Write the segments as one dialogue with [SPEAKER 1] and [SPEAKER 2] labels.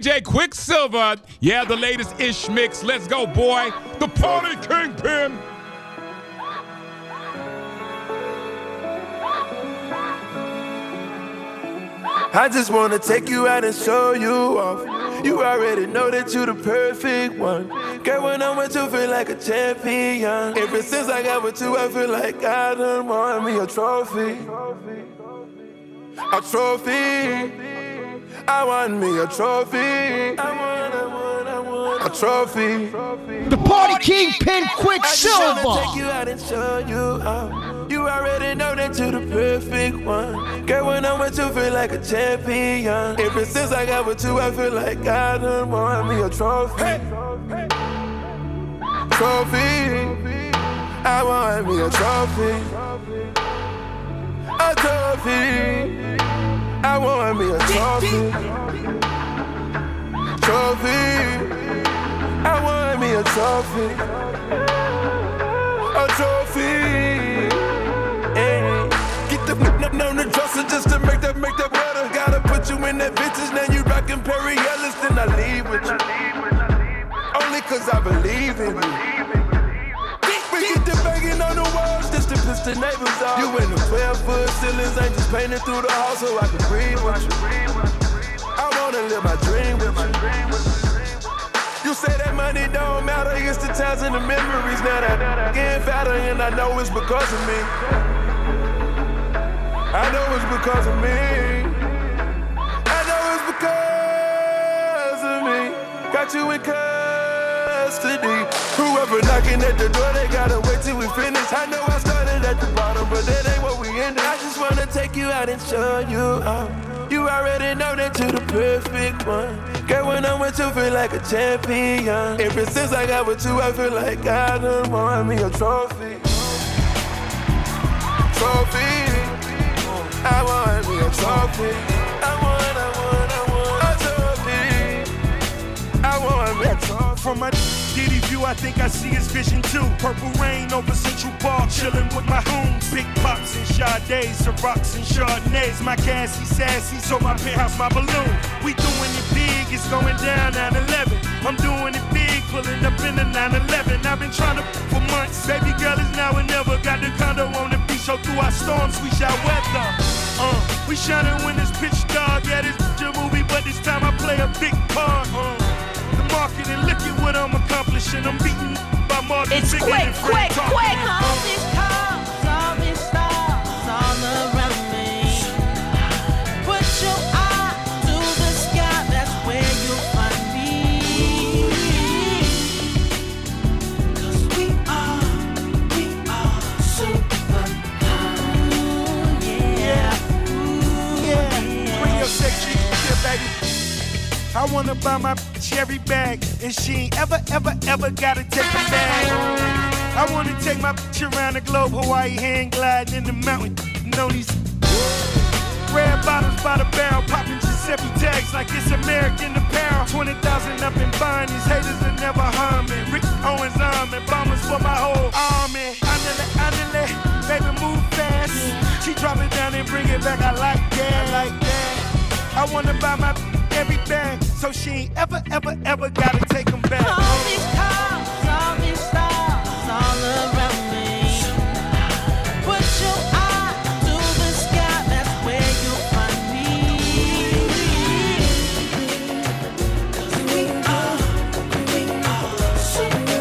[SPEAKER 1] DJ Quicksilver. Yeah, the latest Ish mix. Let's go, boy. The Party Kingpin.
[SPEAKER 2] I just wanna take you out and show you off. You already know that you the perfect one. Girl, when I'm with you, feel like a champion. Ever since I got with you, I feel like I done won me a trophy. A trophy. I want me a trophy. I want a trophy.
[SPEAKER 3] The Party Kingpin Quicksilver.
[SPEAKER 2] I just wanna take you out and show you off. You already know that you're the perfect one. Girl, when I'm with you, feel like a champion. Ever since I got with you, I feel like I done won me a trophy. Hey. Trophy. I want me a trophy. A trophy. I want me a trophy. Trophy. I want me a trophy. A trophy. On the dresser just to make that better. Gotta put you in that vintage, now you rockin' Perry Ellis, then I leave with you. Only cause I believe in you. We get the banging on the walls just to piss the neighbors off. You in the 12-foot ceilings, ain't just painted through the house so I can breathe with you. I wanna live my dream with you. You say that money don't matter, it's the times and the memories. Now that getting fatter and I know it's because of me. I know it's because of me. I know it's because of me. Got you in custody. Whoever knocking at the door, they gotta wait till we finish. I know I started at the bottom, but that ain't what we ended. I just wanna take you out and show you out. You already know that you're the perfect one. Girl, when I'm with you, feel like a champion. Ever since I got with you, I feel like I done won me a trophy. Trophy. I want me a trophy. I want a trophy. I want me a trophy.
[SPEAKER 4] From my Diddy view, I think I see his vision too. Purple rain over Central Park, chillin' with my hoons. Big pops and Sades, Cirocs and Chardonnays. My gassy, sassy, so my penthouse, my balloon. We doing it big, it's going down 9/11. I'm doing it big, pulling up in the 9/11. I've been trying to for months. Baby girl is now and never. Got the condo on the beach, so through our storms we shall weather. We shining when it's pitch dark. Yeah, this a movie, but this time I play a big part. The market and look at what I'm accomplishing. I'm beating by more than
[SPEAKER 5] it's quick.
[SPEAKER 6] All these cars, all these stars all around me. Put your eye to the sky, that's where you'll find me. 'Cause we are super cool, yeah.
[SPEAKER 4] Bring your section here, baby. I wanna buy my bitch every bag, and she ain't ever gotta take a bag. I wanna take my bitch around the globe, Hawaii hang gliding in the mountain. You know these red bottles by the barrel, popping Giuseppe tags like it's American apparel. 20,000 up and buying, these haters that never harm me. Rick Owens arm and bombers for my whole army. Andale, baby move fast. She drop it down and bring it back, I like that. I wanna buy my every bag, so she ain't ever gotta take them back.
[SPEAKER 6] All these cars, all these stars all around me. Put your eye to the sky, that's where you'll find me. 'Cause we are super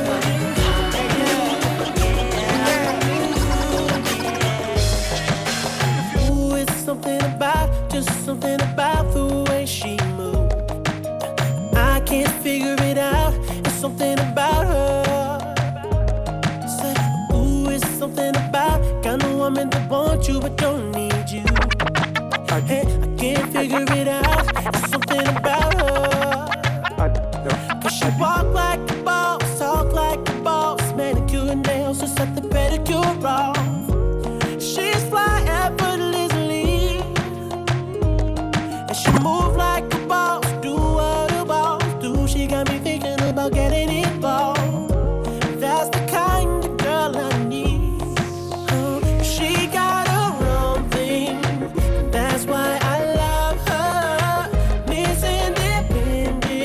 [SPEAKER 6] cool. Ooh, it's something about the way she moves. I can't figure it out. It's something about her. Say, ooh, it's something about kind of woman that wants you but don't need you. Hey, I can't figure it out. It's something about her. 'Cause she walk like a boss, talk like a boss, manicure and nails to set the pedicure off. She's fly effortlessly, and she move like a boss, do what a boss do. She got me thinking about getting involved. That's the kind of girl I need. She got her own thing, that's why I love her. Miss Independent.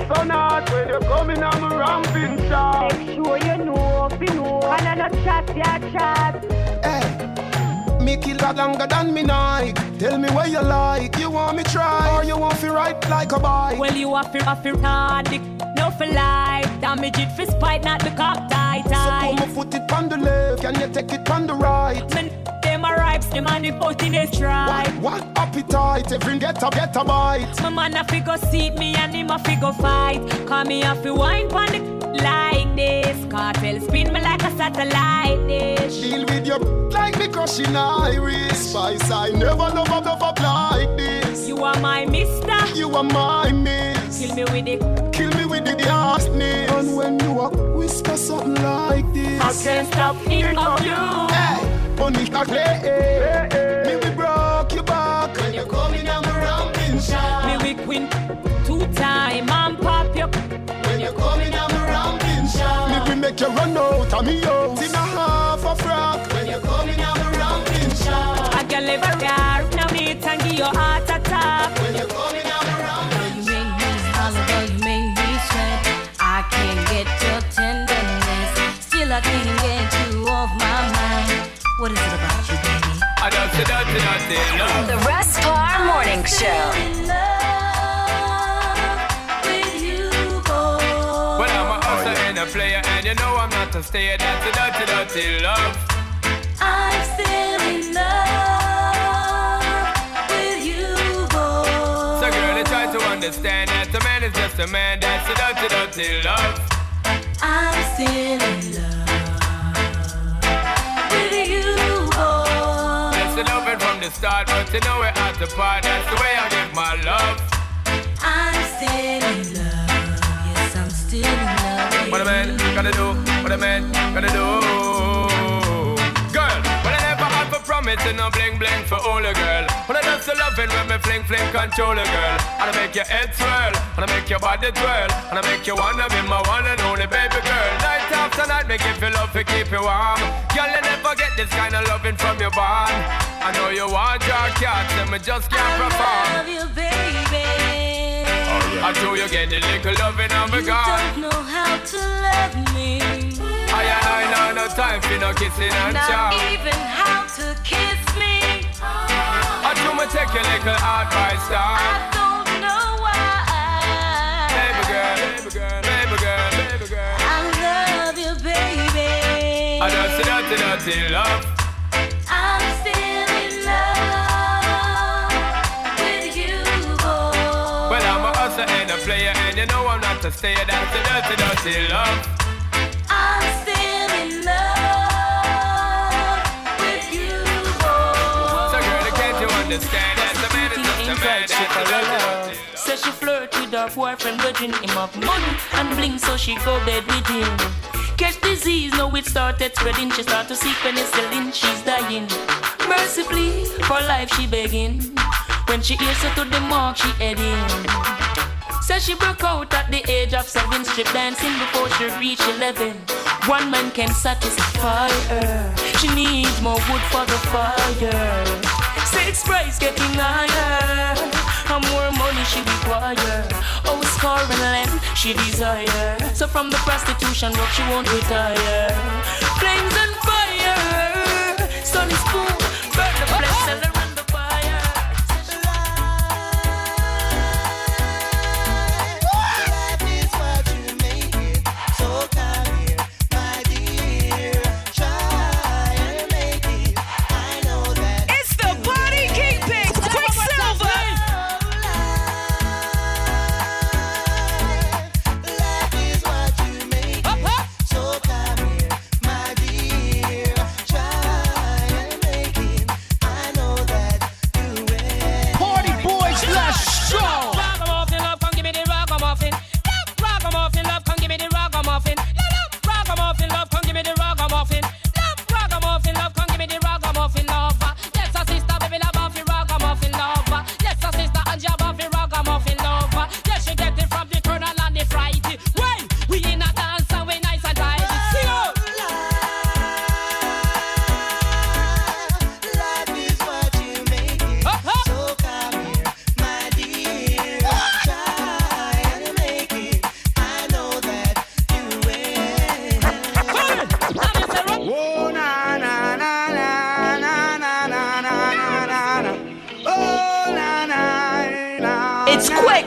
[SPEAKER 5] so not when you coming on my ramping shot.
[SPEAKER 7] Make sure you know, and I not chat, yeah, chat.
[SPEAKER 3] Hey, me kill that longer than me Nike. Tell me what you like, you want me try, or you want me ride like a bike?
[SPEAKER 8] Well, you have to hard, no for life. Damage it for spite, not the cop tight.
[SPEAKER 3] So come and put it on the left, can you take it on the right?
[SPEAKER 8] Them a ripes, the man they put in his try.
[SPEAKER 3] What appetite, every get a bite.
[SPEAKER 8] My man a fi go seat me and him a fi go fight. Call me a fi wine pon the like this. Cartel spin me like a satellite dish.
[SPEAKER 3] Deal with your like me crushing iris. Spice, I never love a bluff like this.
[SPEAKER 8] You are my mister,
[SPEAKER 3] you are my miss.
[SPEAKER 8] Kill me with it,
[SPEAKER 3] the arsonist. And when you a whisper something like this,
[SPEAKER 8] I can't stop thinking of you.
[SPEAKER 3] Hey, punish that play. Me we broke your back when you coming on the ramping shot.
[SPEAKER 8] Me we win 2 times and pop you
[SPEAKER 3] when you coming on the ramping shot. Me we make you run out of me house in a half a frock when you coming on the ramping shot.
[SPEAKER 8] I can live a car, now me and give your heart attack
[SPEAKER 3] when you coming on the ramping shot.
[SPEAKER 9] You make me holler, girl, you make me sweat. I can't get your tenderness, still I can't get you off my mind. What is it about you, baby?
[SPEAKER 2] I don't see that.
[SPEAKER 10] The Rustpar Morning Show.
[SPEAKER 2] Well, I'm a hustler and a player, and you know I'm not a stayer. That's a dirty love.
[SPEAKER 9] I'm still in love with you, boy.
[SPEAKER 2] So girl, I try to understand that a man is just a man. That's a dirty love.
[SPEAKER 9] I'm still in love with you, boy.
[SPEAKER 2] That's the loving from the start, but you know we're at the part. That's the way I give my love.
[SPEAKER 9] I'm still in love. Yes, I'm still in love.
[SPEAKER 2] What a man gotta do, what a man gotta do. Girl, when I never had for promise and no bling bling for all a girl. When I just love it when me fling control a girl. And I make your head swirl, and I make your body twirl, and I make you wanna be my one and only baby girl. Night after night, make you feel love to keep you warm. Girl, you never get this kind of loving from your bond. I know you want your cat, and me just can't perform.
[SPEAKER 9] I love you, baby.
[SPEAKER 2] I know you get the little loving of a God.
[SPEAKER 9] You don't know how to love me.
[SPEAKER 2] I know no time for no kissing and chow.
[SPEAKER 9] Not even how to kiss me.
[SPEAKER 2] I do me take your little advice, dog.
[SPEAKER 9] I don't know why.
[SPEAKER 2] Baby girl.
[SPEAKER 9] I love you, baby.
[SPEAKER 2] I don't see dirty love.
[SPEAKER 9] I'm still in love with you, boy.
[SPEAKER 2] Well, I'm a hustler and a player, and you know I'm not a stayer. That's a dirty love.
[SPEAKER 9] I'm still in love with you, boy.
[SPEAKER 2] So girl, can't you understand that the man is just a man? That's a dirty love.
[SPEAKER 11] Says she flirt with her boyfriend, grudging him of money and bling, so she go bed with him. Catch disease, now it started spreading. She start to seek penicillin, she's dying. Mercifully, for life she begging. When she hears her to the mark, she heading. Says she broke out at the age of 7, strip dancing before she reached 11. One man can satisfy her. She needs more wood for the fire. Sex price getting higher, and more money she require. Oh, score and land she desire. So from the prostitution work she won't retire. Flames and fire, sun is full, burn the flesh, sell her and the fire.
[SPEAKER 6] Life is what you make it, so come here, my dear. Try and make it. I know that
[SPEAKER 10] It's the Party Kingpin, Quicksilver.
[SPEAKER 6] life is what you make it, so come here, my dear. Try and make it. I know that
[SPEAKER 11] It's quick.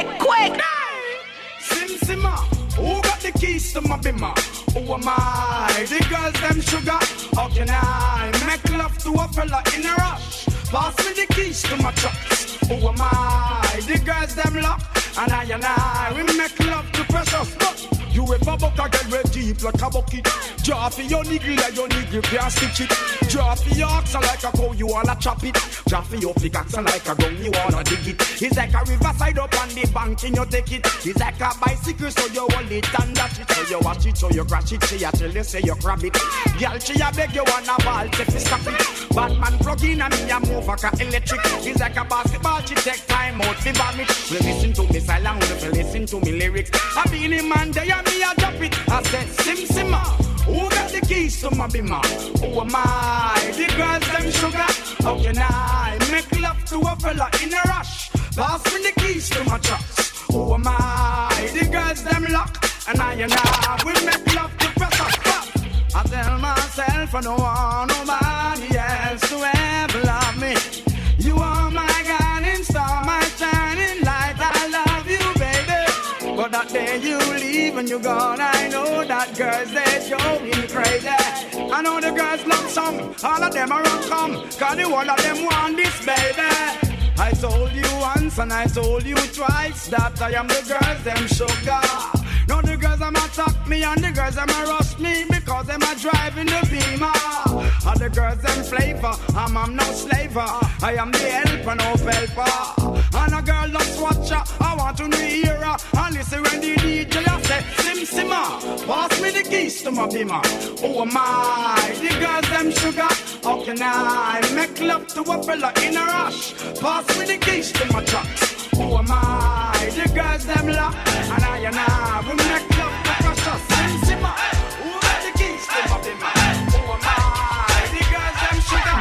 [SPEAKER 4] Sim Simma, who got the keys to my bimmer? Who am I? The girls them sugar. How can I make love to a fella in a rush? Pass me the keys to my trucks. Who am I? The girls them lock. And I, we make love to precious. But you ever buck a girl red deep like a bucket. Draw for your niggle like your niggle can't stitch it. Draw for your oxen like a cow, you wanna chop it. Draw for your pickaxe like a gun, you wanna dig it. It's like a riverside up on the bank and you take it. It's like a bicycle, so you hold it and dash it. So you watch it, so you crash it. She a tell you, say you grab it. Girl, she a beg you wanna ball, take it, stop it. Batman plug in and me a move like a electric. It's like a basketball, she take time out, fi vomit. Well, listen to me silent, well, listen to me lyrics. I be the man, they and me a drop it. I said, Sim Simma, who got the keys to my bimmer? Who am I? The girls them sugar. How can I make love to a fella in a rush? Pass me the keys to my trucks. Who am I? The girls them lock. And I we make love to press up. I tell myself I don't want nobody else to ever love me. You are my guiding star, my shining light. I love you, baby. But that day you leave and you're gone, I know that girls, they're going crazy. I know the girls love some, all of them are come, cause the one of them want this, baby. I told you once and I told you twice that I am the girls, them sugar. Now the girls them attack me and the girls them rush me because them are driving the beamer. And the girls them flavor, I'm no slaver. I am the helper, no helper. And a girl loves watcher, I want to hear her. And listen when the DJ say, Sim Simma, pass me the keys to my bimmer. Oh my, the girls them sugar. How can I make love to a fella in a rush? Pass me the keys to my trucks. Oh my, the girls them lock. And I we make love to precious. Sim Simma, who got the keys to my bimmer? Oh my, the girls them sugar.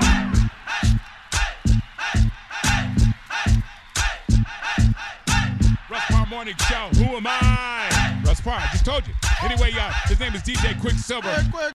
[SPEAKER 1] Russ Parr Morning Show. Who am I? Russ Parr, I just told you. Anyway, y'all, his name is DJ Quicksilver.